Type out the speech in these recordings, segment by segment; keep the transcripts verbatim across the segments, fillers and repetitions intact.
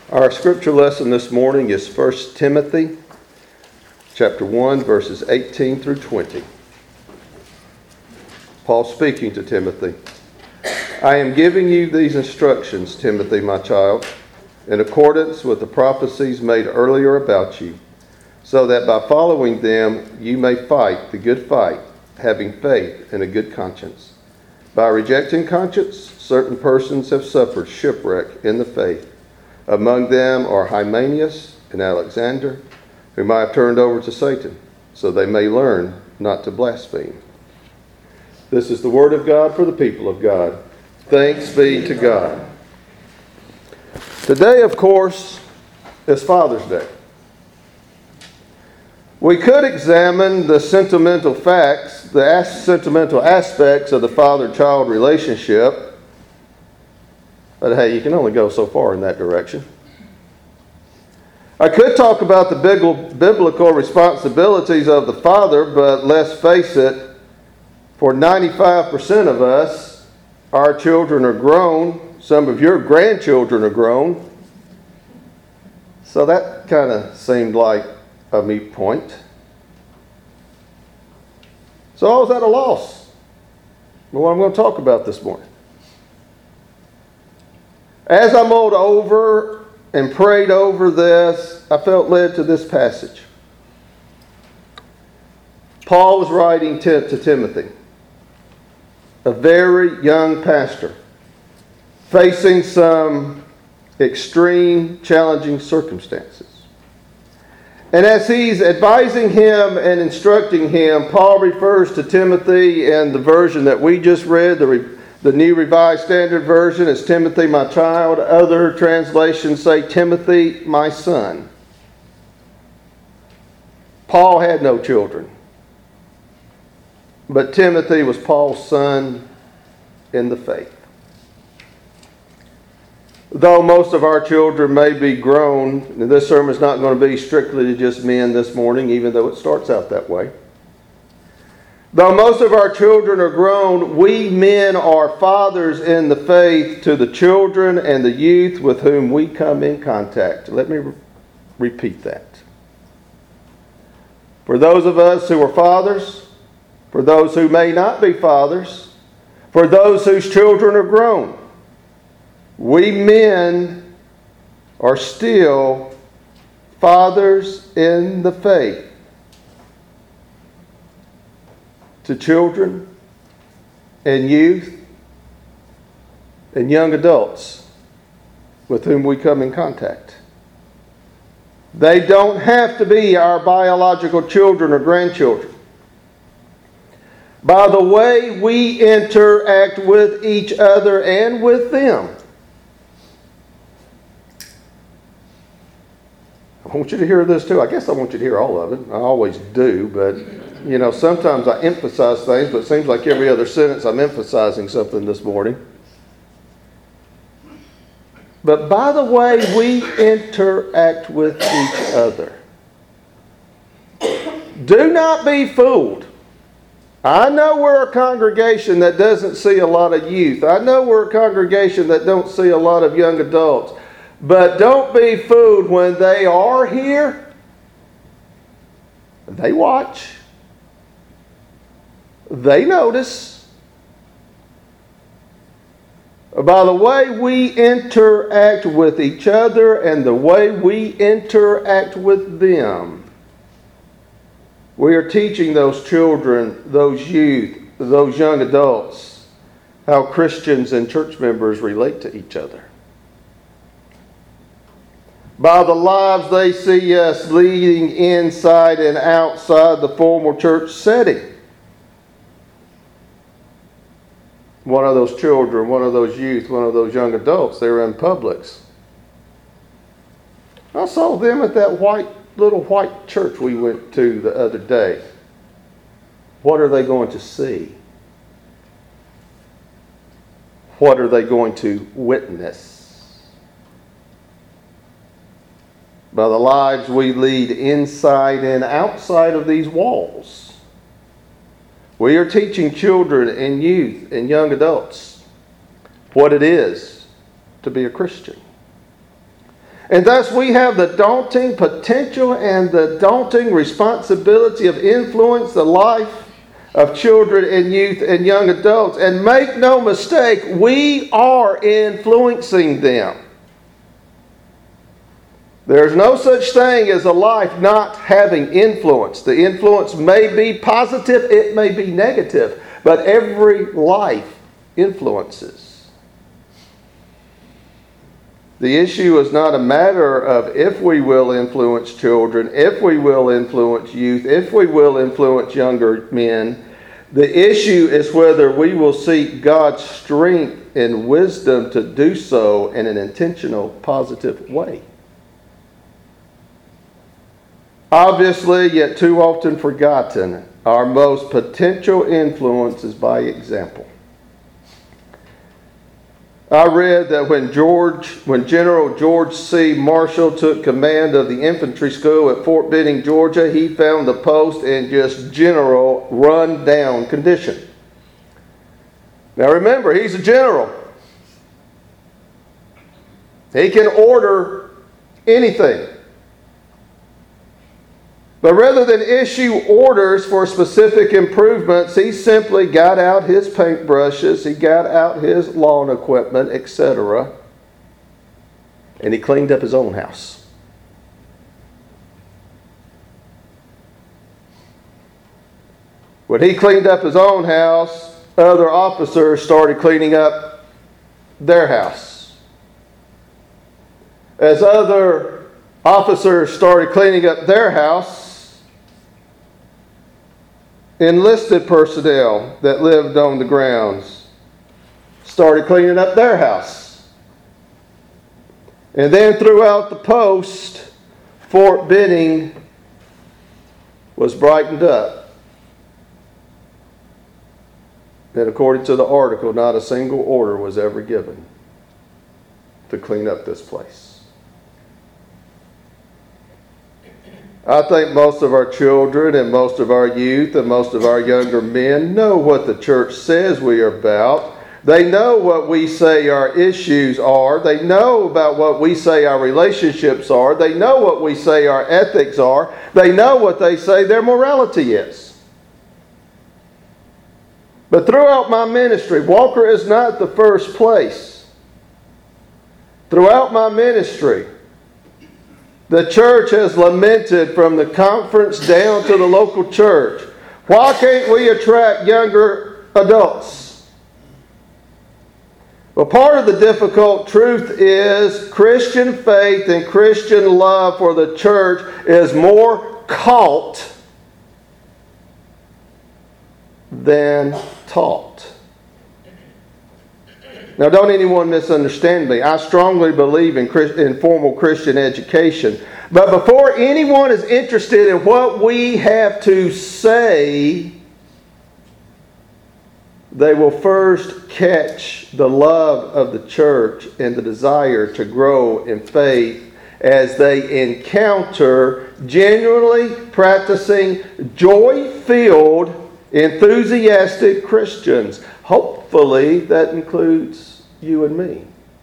Our scripture lesson this morning is First Timothy chapter one, verses eighteen through twenty. Paul speaking to Timothy. I am giving you these instructions, Timothy, my child, in accordance with the prophecies made earlier about you, so that by following them you may fight the good fight, having faith and a good conscience. By rejecting conscience, certain persons have suffered shipwreck in the faith. Among them are Hymenaeus and Alexander, whom I have turned over to Satan, so they may learn not to blaspheme. This is the word of God for the people of God. Thanks be to God. Today, of course, is Father's Day. We could examine the sentimental facts, the as- sentimental aspects of the father-child relationship. But hey, you can only go so far in that direction. I could talk about the biblical responsibilities of the father, but let's face it, for ninety-five percent of us, our children are grown. Some of your grandchildren are grown. So that kind of seemed like a moot point. So I was at a loss for what I'm going to talk about this morning. As I mulled over and prayed over this, I felt led to this passage. Paul was writing to, to Timothy, a very young pastor, facing some extreme, challenging circumstances. And as he's advising him and instructing him, Paul refers to Timothy in the version that we just read, the re- The New Revised Standard Version is Timothy, my child. Other translations say Timothy, my son. Paul had no children, but Timothy was Paul's son in the faith. Though most of our children may be grown, and this sermon is not going to be strictly to just men this morning, even though it starts out that way. Though most of our children are grown, we men are fathers in the faith to the children and the youth with whom we come in contact. Let me re- repeat that. For those of us who are fathers, for those who may not be fathers, for those whose children are grown, we men are still fathers in the faith to children and youth and young adults with whom we come in contact. They don't have to be our biological children or grandchildren. By the way we interact with each other and with them. I want you to hear this too. I guess I want you to hear all of it. I always do, but you know, sometimes I emphasize things, but it seems like every other sentence I'm emphasizing something this morning. But by the way we interact with each other, do not be fooled. I know we're a congregation that doesn't see a lot of youth. I know we're a congregation that don't see a lot of young adults. But don't be fooled when they are here. They watch. They notice. By the way we interact with each other and the way we interact with them, we are teaching those children, those youth, those young adults, how Christians and church members relate to each other. By the lives they see us leading inside and outside the formal church setting. One of those children, one of those youth, one of those young adults, they were in Publix. I saw them at that white little white church we went to the other day. What are they going to see? What are they going to witness? By the lives we lead inside and outside of these walls. We are teaching children and youth and young adults what it is to be a Christian. And thus we have the daunting potential and the daunting responsibility of influence the life of children and youth and young adults. And make no mistake, we are influencing them. There's no such thing as a life not having influence. The influence may be positive, it may be negative, but every life influences. The issue is not a matter of if we will influence children, if we will influence youth, if we will influence younger men. The issue is whether we will seek God's strength and wisdom to do so in an intentional, positive way. Obviously, yet too often forgotten, our most potential influence is by example. I read that when George, when General George C. Marshall took command of the infantry school at Fort Benning, Georgia, he found the post in just general run-down condition. Now remember, he's a general. He can order anything. But rather than issue orders for specific improvements, he simply got out his paintbrushes, he got out his lawn equipment, et cetera, and he cleaned up his own house. When he cleaned up his own house, other officers started cleaning up their house. As other officers started cleaning up their house, enlisted personnel that lived on the grounds started cleaning up their house. And then throughout the post, Fort Benning was brightened up. And according to the article, not a single order was ever given to clean up this place. I think most of our children and most of our youth and most of our younger men know what the church says we are about. They know what we say our issues are. They know about what we say our relationships are. They know what we say our ethics are. They know what they say their morality is. But throughout my ministry, Walker is not the first place. Throughout my ministry, the church has lamented from the conference down to the local church. Why can't we attract younger adults? Well, part of the difficult truth is Christian faith and Christian love for the church is more caught than taught. Now, don't anyone misunderstand me. I strongly believe in, Christ, in formal Christian education. But before anyone is interested in what we have to say, they will first catch the love of the church and the desire to grow in faith as they encounter genuinely practicing, joy-filled, enthusiastic Christians. Hopefully that includes you and me.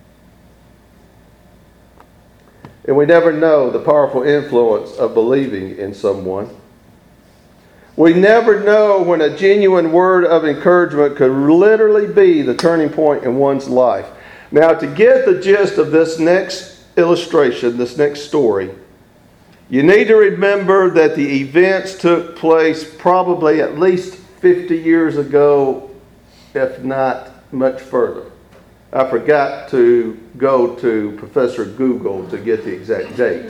And we never know the powerful influence of believing in someone. We never know when a genuine word of encouragement could literally be the turning point in one's life. Now, to get the gist of this next illustration, this next story, you need to remember that the events took place probably at least fifty years ago, if not much further. I forgot to go to Professor Google to get the exact date.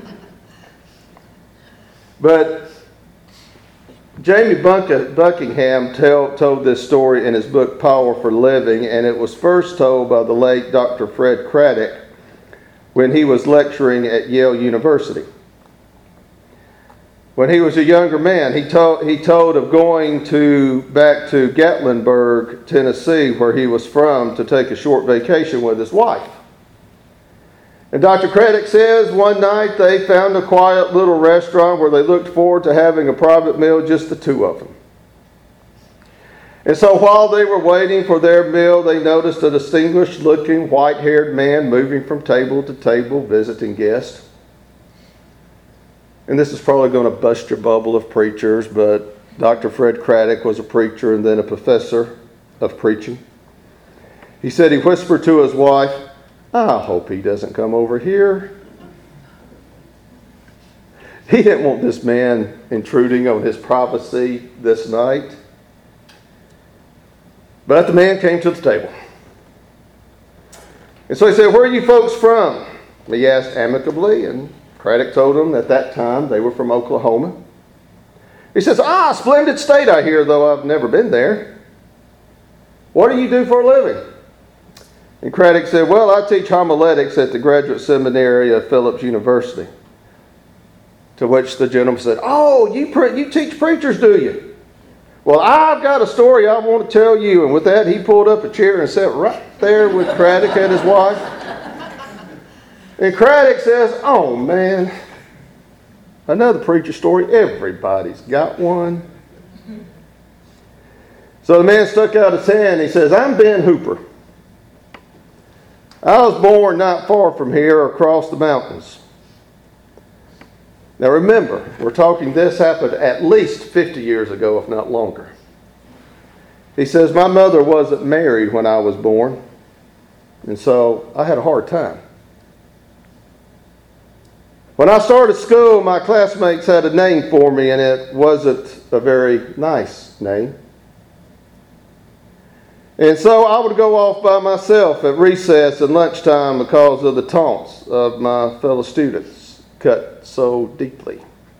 But Jamie Buckingham tell, told this story in his book, Power for Living, and it was first told by the late Doctor Fred Craddock when he was lecturing at Yale University. When he was a younger man, he told, he told of going to back to Gatlinburg, Tennessee, where he was from, to take a short vacation with his wife. And Doctor Craddock says one night they found a quiet little restaurant where they looked forward to having a private meal, just the two of them. And so while they were waiting for their meal, they noticed a distinguished-looking, white-haired man moving from table to table, visiting guests. And this is probably going to bust your bubble of preachers, but Doctor Fred Craddock was a preacher and then a professor of preaching. He said he whispered to his wife, "I hope he doesn't come over here." He didn't want this man intruding on his privacy this night. But the man came to the table. And so he said, "Where are you folks from?" He asked amicably, and Craddock told him at that time they were from Oklahoma. He says, "Ah, splendid state, I hear, though I've never been there. What do you do for a living?" And Craddock said, "Well, I teach homiletics at the graduate seminary of Phillips University." To which the gentleman said, "Oh, you pre- you teach preachers, do you? Well, I've got a story I want to tell you." And with that, he pulled up a chair and sat right there with Craddock and his wife. And Craddock says, "Oh, man, another preacher story. Everybody's got one." So the man stuck out his hand. He says, "I'm Ben Hooper. I was born not far from here across the mountains." Now remember, we're talking this happened at least fifty years ago, if not longer. He says, "My mother wasn't married when I was born, and so I had a hard time. When I started school, my classmates had a name for me, and it wasn't a very nice name. And so I would go off by myself at recess and lunchtime because of the taunts of my fellow students cut so deeply.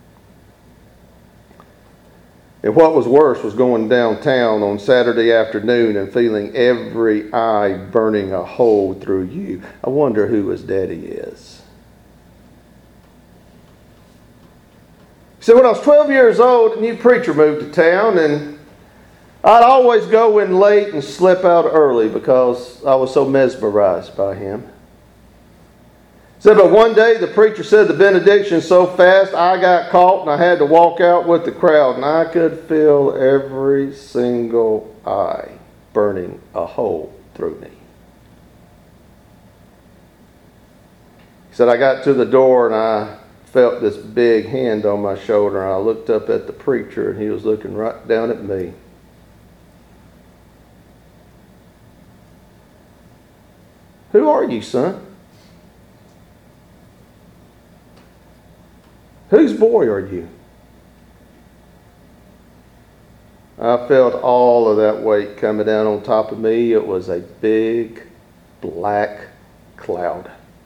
And what was worse was going downtown on Saturday afternoon and feeling every eye burning a hole through you. I wonder who his daddy is." So when I was twelve years old, a new preacher moved to town, and I'd always go in late and slip out early because I was so mesmerized by him. Said, but one day the preacher said the benediction so fast I got caught and I had to walk out with the crowd, and I could feel every single eye burning a hole through me. He said, I got to the door and I felt this big hand on my shoulder, and I looked up at the preacher and he was looking right down at me. "Who are you, son? Whose boy are you?" I felt all of that weight coming down on top of me. It was a big black cloud.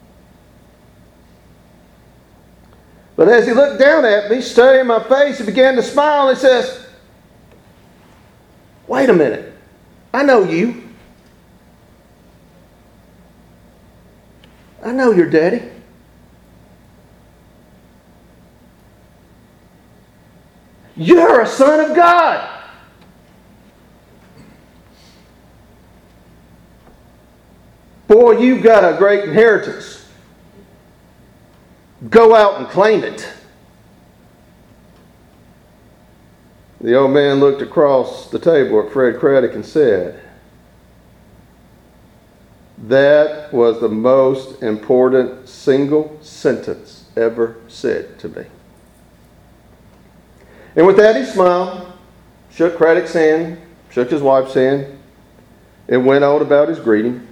But as he looked down at me, studying my face, he began to smile and he says, "Wait a minute. I know you. I know your daddy. You're a son of God." "Boy, you've got a great inheritance. Go out and claim it." The old man looked across the table at Fred Craddock and said, "That was the most important single sentence ever said to me." And with that, he smiled, shook Craddock's hand, shook his wife's hand, and went on about his greeting.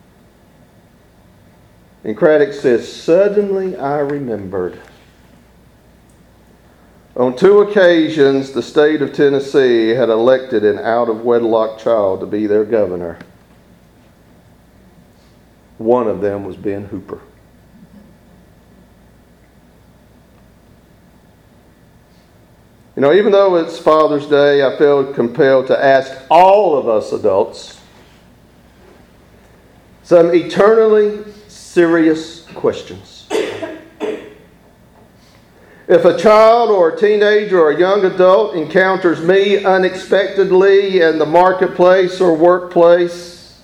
And Craddock says, "Suddenly I remembered. On two occasions, the state of Tennessee had elected an out-of-wedlock child to be their governor. One of them was Ben Hooper." You know, even though it's Father's Day, I feel compelled to ask all of us adults some eternally serious questions. If a child or a teenager or a young adult encounters me unexpectedly in the marketplace or workplace,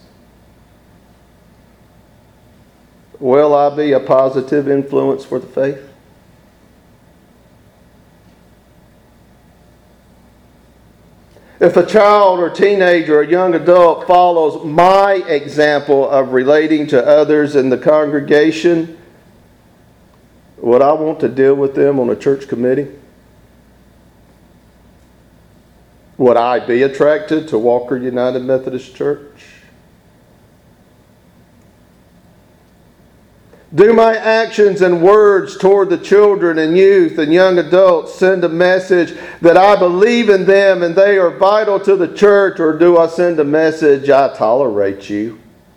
will I be a positive influence for the faith? If a child or teenager or young adult follows my example of relating to others in the congregation, would I want to deal with them on a church committee? Would I be attracted to Walker United Methodist Church? Do my actions and words toward the children and youth and young adults send a message that I believe in them and they are vital to the church, or do I send a message, I tolerate you?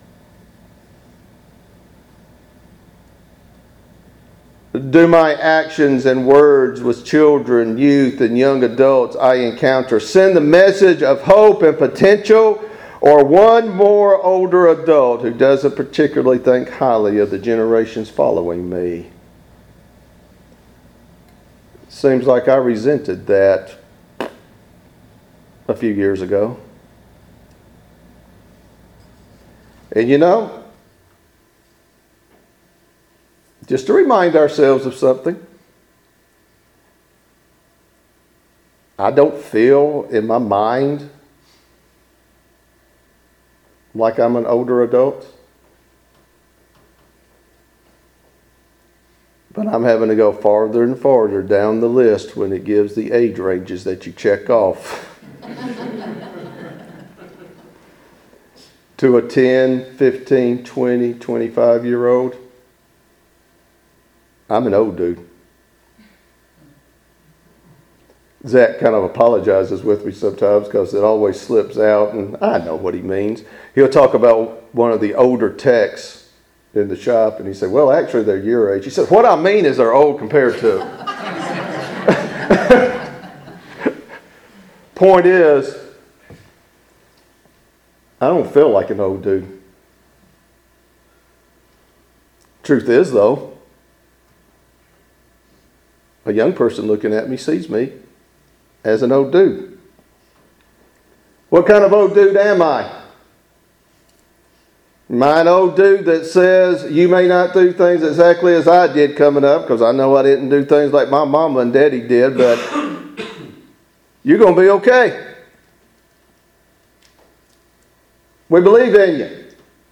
Do my actions and words with children, youth, and young adults I encounter send the message of hope and potential, or one more older adult who doesn't particularly think highly of the generations following me? Seems like I resented that a few years ago. And you know, just to remind ourselves of something, I don't feel in my mind like I'm an older adult, but I'm having to go farther and farther down the list when it gives the age ranges that you check off. To a ten, fifteen, twenty, twenty-five year old, I'm an old dude. Zach kind of apologizes with me sometimes because it always slips out, and I know what he means. He'll talk about one of the older techs in the shop, and he said, well, actually, they're your age. He said, what I mean is they're old compared to... Point is, I don't feel like an old dude. Truth is, though, a young person looking at me sees me as an old dude. What kind of old dude am I? Am I an old dude that says you may not do things exactly as I did coming up, because I know I didn't do things like my mama and daddy did, but you're going to be okay. We believe in you.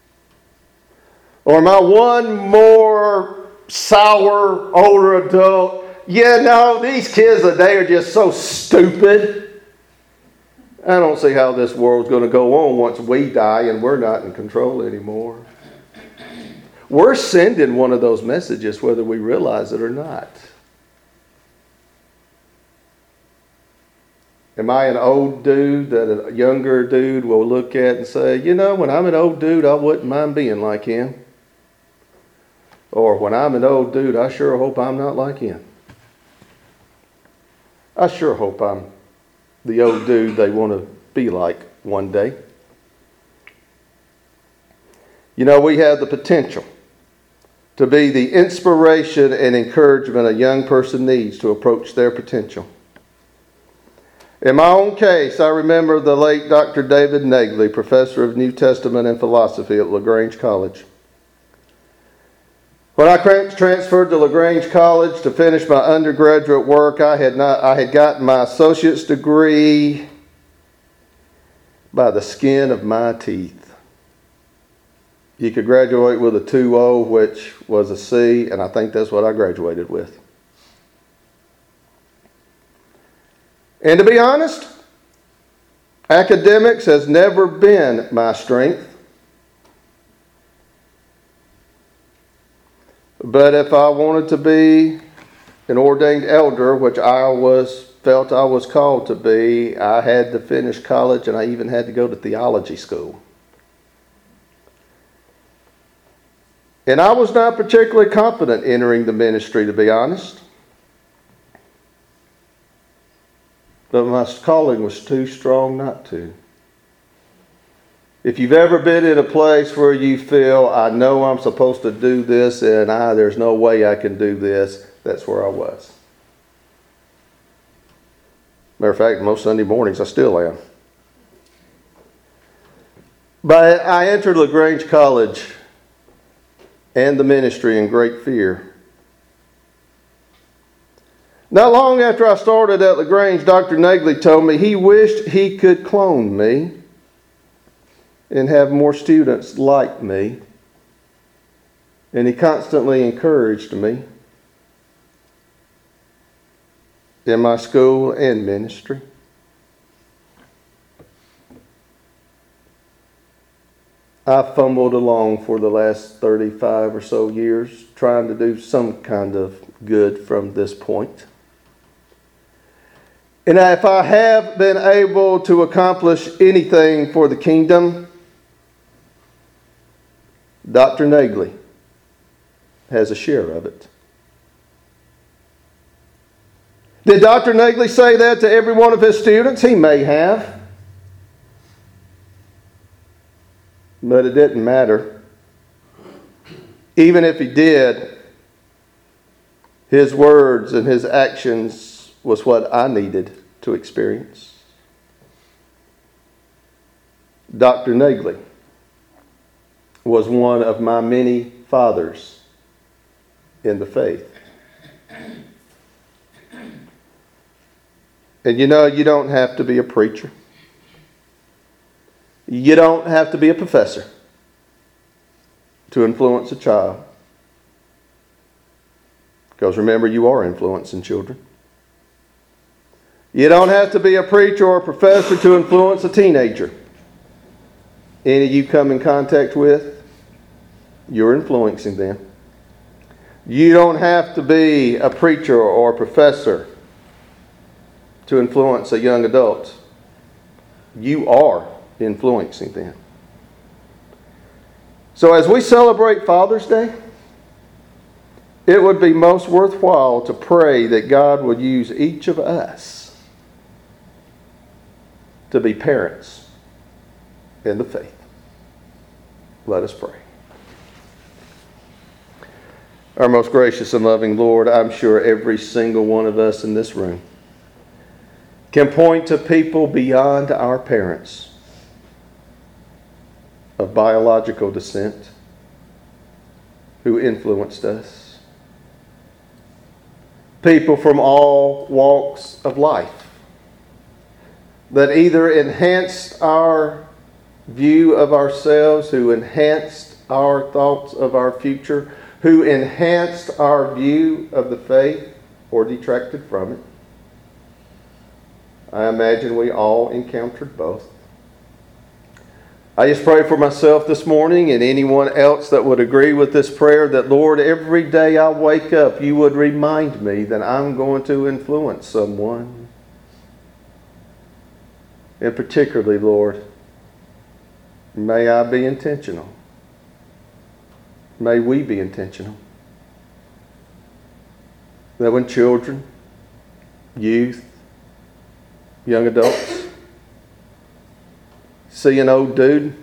Or am I one more sour older adult? Yeah, no, these kids today are just so stupid. I don't see how this world's going to go on once we die and we're not in control anymore. We're sending one of those messages whether we realize it or not. Am I an old dude that a younger dude will look at and say, you know, when I'm an old dude, I wouldn't mind being like him? Or when I'm an old dude, I sure hope I'm not like him. I sure hope I'm the old dude they want to be like one day. You know, we have the potential to be the inspiration and encouragement a young person needs to approach their potential. In my own case, I remember the late Doctor David Negley, professor of New Testament and philosophy at LaGrange College. When I transferred to LaGrange College to finish my undergraduate work, I had not I had gotten my associate's degree by the skin of my teeth. You could graduate with a two point oh, which was a C, and I think that's what I graduated with. And to be honest, academics has never been my strength. But if I wanted to be an ordained elder, which I was felt I was called to be, I had to finish college, and I even had to go to theology school. And I was not particularly confident entering the ministry, to be honest. But my calling was too strong not to. If you've ever been in a place where you feel, I know I'm supposed to do this and I, there's no way I can do this, that's where I was. Matter of fact, most Sunday mornings I still am. But I entered LaGrange College and the ministry in great fear. Not long after I started at LaGrange, Doctor Nagley told me he wished he could clone me and have more students like me. And he constantly encouraged me in my school and ministry. I fumbled along for the last thirty-five or so years trying to do some kind of good from this point. And if I have been able to accomplish anything for the kingdom, Doctor Nagley has a share of it. Did Doctor Nagley say that to every one of his students? He may have. But it didn't matter. Even if he did, his words and his actions was what I needed to experience. Doctor Nagley was one of my many fathers in the faith. And you know, you don't have to be a preacher. You don't have to be a professor to influence a child. Because remember, you are influencing children. You don't have to be a preacher or a professor to influence a teenager. Any you come in contact with, you're influencing them. You don't have to be a preacher or a professor to influence a young adult. You are influencing them. So as we celebrate Father's Day, it would be most worthwhile to pray that God would use each of us to be parents in the faith. Let us pray. Our most gracious and loving Lord, I'm sure every single one of us in this room can point to people beyond our parents of biological descent who influenced us. People from all walks of life that either enhanced our view of ourselves, who enhanced our thoughts of our future, who enhanced our view of the faith or detracted from it. I imagine we all encountered both. I just pray for myself this morning and anyone else that would agree with this prayer that, Lord, every day I wake up, you would remind me that I'm going to influence someone. And particularly, Lord, may I be intentional. May we be intentional. That when children, youth, young adults see an old dude,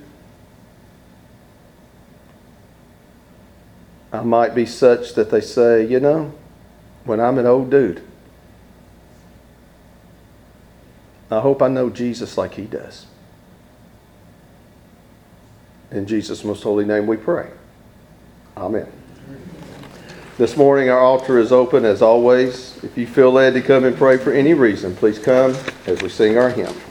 I might be such that they say, you know, when I'm an old dude, I hope I know Jesus like he does. In Jesus' most holy name we pray. Amen. This morning our altar is open as always. If you feel led to come and pray for any reason, please come as we sing our hymn.